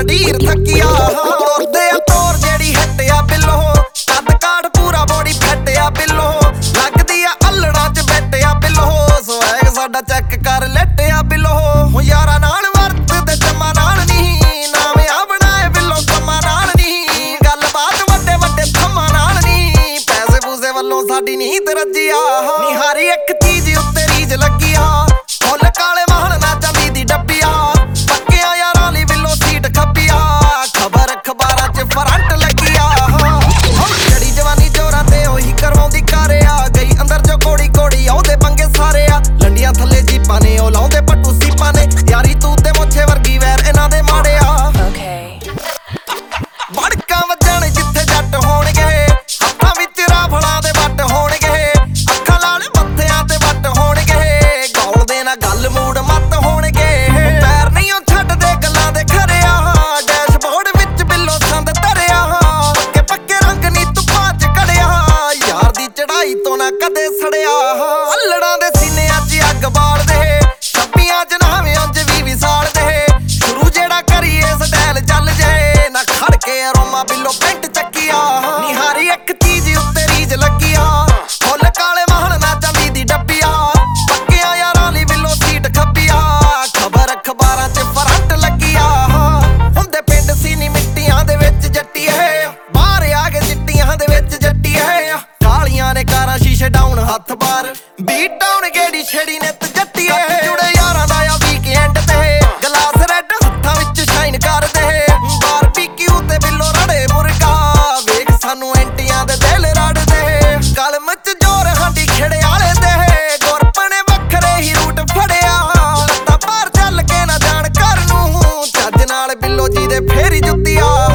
ਮੰਡੀਰ ਥੱਕਿਆ ਤੁਰਦੇ ਆ ਤੋਰ ਜਿਹੜੀ ਹੱਟਿਆ ਬਿੱਲੋ ਕੱਦ ਕਾੜ ਪੂਰਾ ਬੋਡੀ ਫੱਟਿਆ ਬਿੱਲੋ ਲੱਗਦੀ ਆ ਅਲੜਾਂ ਚ ਬੈਠਿਆ ਬਿੱਲੋ ਸਵੈਗ ਸਾਡਾ ਚੈੱਕ ਕਰ ਲੈਟਿਆ ਬਿੱਲੋ ਹੋ ਯਾਰਾਂ ਨਾਲ ਵਰਤਦੇ ਜਮਾ ਨਾਲ ਨਹੀਂ ਨਾਮ ਆ ਬਣਾਏ ਬਿੱਲੋ ਕੰਮਾਂ ਨਾਲ ਨਹੀਂ ਗੱਲਬਾਤ ਵੱਡੇ ਵੱਡੇ ਥੰਮਾਂ ਨਾਲ ਨਹੀਂ ਪੈਸੇ ਪੂਸੇ ਵੱਲੋਂ ਸਾਡੀ ਨੀਂਦ ਰੱਜਿਆ ਨੀ ਹਾਰੀ ਇੱਕ ਚੀਜ਼ ਉੱਤੇ ਰੀਝ ਲੱਗਿਆ ਫੁੱਲ ਕਾਲੇ ਮਹਲ ਨਾ ਚਾਂਦੀ ਦੀ ਡੱਬੀਆ ਪੱਕਿਆ ਯਾਰਾਂ ਲਈ ਬਿੱਲੋ ਸੀਟ ਖੱਬੀਆ ਖਬਰ ਅਖਬਾਰਾਂ 'ਚ ਫਰੰਟ ਲੱਗਿਆ ਜੜੀ ਜਵਾਨੀ ਜੋਰਾਂ ਤੇ ਉਹੀ ਕਰਵਾਉਂਦੀ ਕਾਰਿਆ ਗਈ ਅੰਦਰ ਜੋ ਕੋੜੀ ਕੋੜੀ ਆਉਦੇ ਪੰਗੇ ਸਾਰੇ ਆ ਲੰਡੀਆਂ ਥੱਲੇ ਜੀਪਾਂ ਨੇ ਉਹ ਲਾਉਂਦੇ ਪੱਟੂ ਸੀਪਾਂ ਨੇ ਯਾਰੀ ਤੂੰ ਤੇ ਮੁੱਛੇ ਵਰਗੀ ਵੈਰ ਇਹਨਾਂ ਦੇ ਮਾੜਿਆ ਬੜਕਾਂ ਵੱਜਣ ਜਿੱਥੇ ਜੱਟ ਹੋਣਗੇ ਹੱਥਾਂ ਵਿੱਚ ਰਾਫਲਾਂ ਦੇ ਵੱਟ ਹੋਣਗੇ ਅੱਖਾਂ ਲਾਲ ਮੱਥਿਆਂ ਤੇ ਵੱਟ ਹੋਣਗੇ ਗੌਲ ਦੇ ਨਾਲ ਗੱਲ ਮੂਡ ਮੱਤ ਹੋਣਗੇ ਪੈਰ ਨਹੀਂ ਉਹ ਛੱਡਦੇ ਗੱਲਾਂ ਦੇ ਖਰਿਆ ਡੈਸ਼ਬੋਰਡ ਵਿੱਚ ਬਿੱਲੋ ਸੰਦ ਧਰਿਆ ਪੱਕੇ ਪੱਕੇ ਰੰਗ ਨੀ ਧੁੱਪਾਂ 'ਚ ਕੜਿਆ ਯਾਰ ਦੀ ਚੜਾਈ ਤੋਂ ਨਾ ਕਦੇ ਸੜਿਆ ਅਲੜਾਂ ਦੇ ਸੀਨਿਆਂ 'ਚ ਅੱਗ ਬਾਲਦੇ ਛੱਪੀਆਂ 'ਚ ਨਾਵੇਂ ਉਂਝ ਵੀ ਸਾਲਦੇ ਸ਼ੁਰੂ ਜਿਹੜਾ ਕਰੀਏ ਸਟਾਈਲ ਚੱਲ ਜੇ ਨਾ ਖੜ ਕੇ ਅਰੋਮਾ ਬਿੱਲੋ ਪੈਂਟ ਚੱਕੀਆ ਨੀ ਹਾਰੀ ਇੱਕ ਚੀਜ਼ ਉੱਤੇ ਰੀਝ ਲੱਗਿਆ ਫੁੱਲ ਕਾਲੇ ਮਹਲ ਨਾ ਚਾਂਦੀ ਦੀ ਡੱਬੀਆ ਪੱਕਿਆ ਯਾਰਾਂ ਲਈ ਬਿੱਲੋ ਸੀਟ ਖੱਬੀਆ ਖਬਰ ਅਖਬਾਰਾਂ 'ਚ ਫਰੰਟ ਲੱਗਿਆ ਹੁੰਦੇ ਪਿੰਡ ਸੀ ਨੀ ਮਿੱਟੀਆਂ ਦੇ ਵਿੱਚ ਜੱਟੀਏ ਬਾਹਰ ਆ ਕੇ ਚਿੱਟੀਆਂ ਦੇ ਵਿੱਚ ਜੱਟੀਏ ਕਾਲੀਆਂ ਨੇ ਕਾਰਾਂ ਸ਼ੀਸ਼ੇ ਡਾਊਨ ਹੱਥ ਬਾਰ ਬੀਟ ਡਾਊਨ ਗੇੜੀ ਛੇੜੀ ਨੇ ਜੱਟੀਏ ਜੁੜੇ ਯਾਰਾਂ ਦਾ ਆ ਵੀਕਐਂਡ ਤੇ ਗਲਾਸ ਰੈੱਡ ਹੱਥਾਂ ਵਿੱਚ ਸ਼ਾਈਨ ਕਰਦੇ ਬਾਰਬੀਕਿਊ ਤੇ ਬਿੱਲੋ ਰੜੇ ਮੁਰਗਾ ਵੇਖ ਸਾਨੂੰ ਐਂਟੀਆਂ ਦੇ ਦਿਲ ਰੜਦੇ ਕਲਮ 'ਚ ਜੋਰ ਹਾਂਡੀ ਖੇੜੇ ਵਾਲੇ ਦੇ ਗੁਰਪਣੇ ਵੱਖਰੇ ਹੀ ਰੂਟ ਫੜਿਆ ਲੱਤਾਂ ਬਾਹਰ ਚੱਲ ਕੇ ਨਾ ਜਾਣ ਘਰ ਨੂੰ ਚੱਜ ਨਾਲ ਬਿੱਲੋ ਜੀ ਦੇ ਫੇਰੀ ਜੁੱਤੀਆ